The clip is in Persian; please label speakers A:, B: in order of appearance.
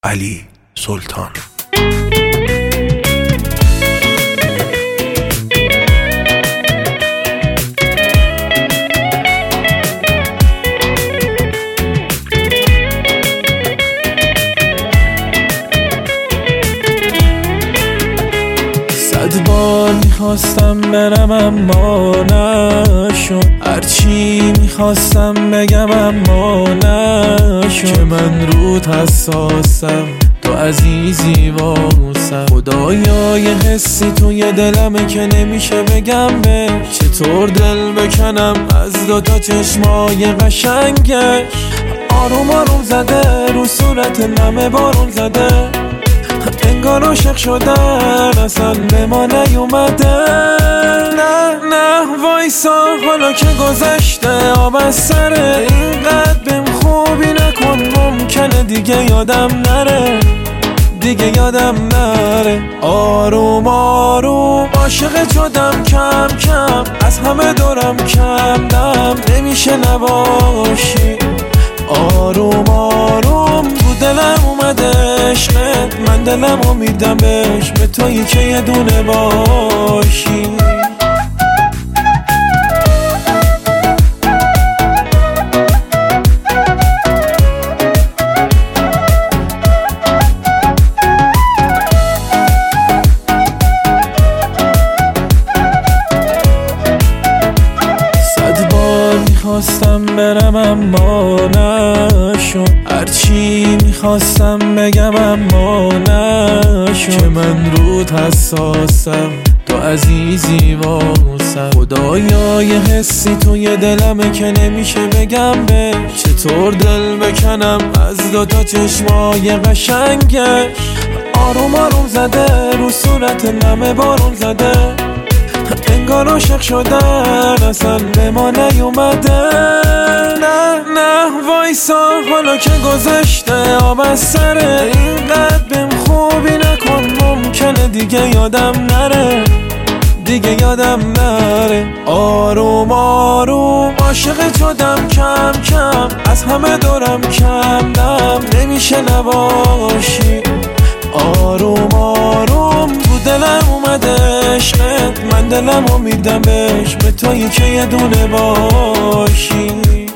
A: علی سلطان.
B: صد بار میخواستم برم اما نشد، هرچی میخواستم بگم اما نشد، که من رود حساسم تو عزیزی واسم. خدایا یه حسی توی دلمه که نمیشه بگم به چطور دل بکنم از دوتا چشمای قشنگش. آروم آروم زده رو صورت نمه بارون زده، انگار عاشق شدن اصلا به ما نیومده. نه وایسا حالا که گذشته آب از سره، اینقدر بهم خوبی نکن ممکنه دیگه یادم نره، دیگه یادم نره. آروم آروم عاشقت شدم کم کم، از همه دورم کم دم نمیشه نباشی. آروم آروم تو دلم اومده عشقت، من دلمو میدم بهش به تویی که یه دونه باشی. میخواستم برم اما نشد، هرچی میخواستم بگم اما نشد، که من رود حساسم تو عزیزی واسم. خدایا یه حسی توی دلمه که نمیشه بگم به چطور دل بکنم از دوتا چشمای قشنگش. آروم آروم زده رو صورت نمه بارون زده، انگار عاشق شدن اصلا به ما نیومده. نه وایسا حالا که گذشته آب از سره، اینقدر بهم خوبی نکن ممکنه دیگه یادم نره، دیگه یادم نره. آروم آروم عاشقت شدم کم کم، از همه دورم کم دم نمیشه نباشی. آروم آروم تو دلم اومده عشقت، من دلمو میدم بهش به تویی که یه دونه باشی.